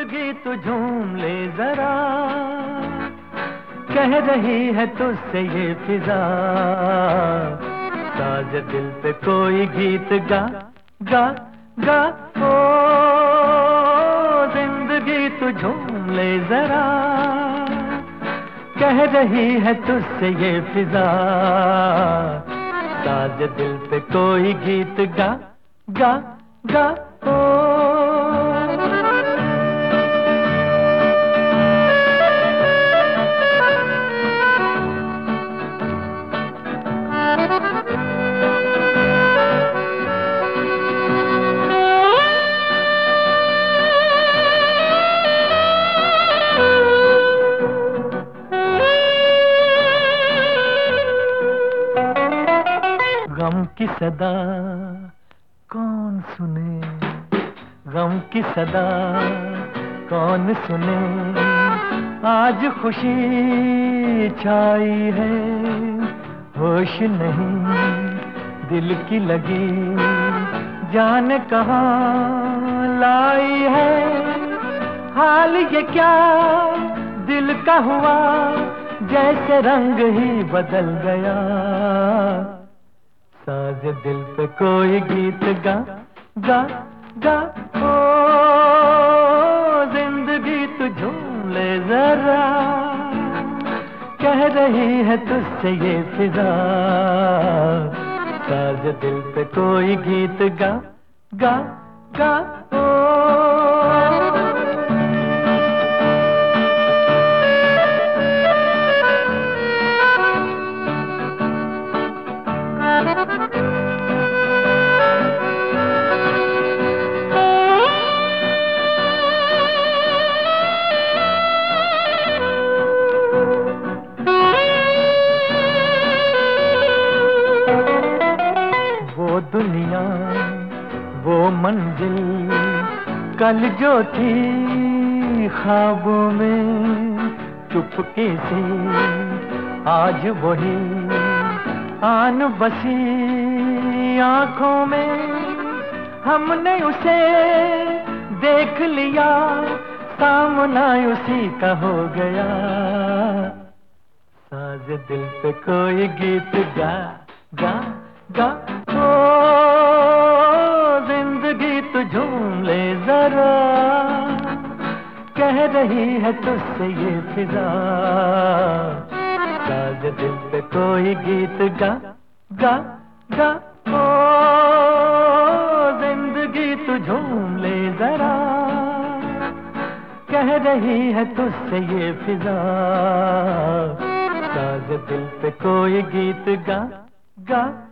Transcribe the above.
जिंदगी तू झूम ले जरा, कह रही है तुझसे ये फिजा, साज दिल पे कोई गीत गा गा गा। ओ जिंदगी तू झूम ले जरा, कह रही है तुझसे ये फिजा, साज दिल पे कोई गीत गा गा गा। ओ गम की सदा कौन सुने, गम की सदा कौन सुने, आज खुशी छाई है, होश नहीं दिल की लगी, जाने कहाँ लाई है। हाल ये क्या दिल का हुआ, जैसे रंग ही बदल गया, साज दिल पे कोई गीत गा गा गा। ओ जिंदगी तू झूम ले जरा, कह रही है तुझसे ये फिजा, साज दिल पे कोई गीत गा गा गा। ओ वो दुनिया वो मंजिल कल जो थी ख्वाबों में, चुपके से आज वही आन बसी आंखों में, हमने उसे देख लिया, सामना उसी का हो गया, साज दिल पे कोई गीत गा गा गा। ओ जिंदगी तू झूम ले जरा, कह रही है तुझसे ये फिजा, साज दिल पे कोई गीत गा गा गा। ओ जिंदगी तू झूम ले जरा, कह रही है तुझसे ये फिजा, साज दिल पे कोई गीत गा गा।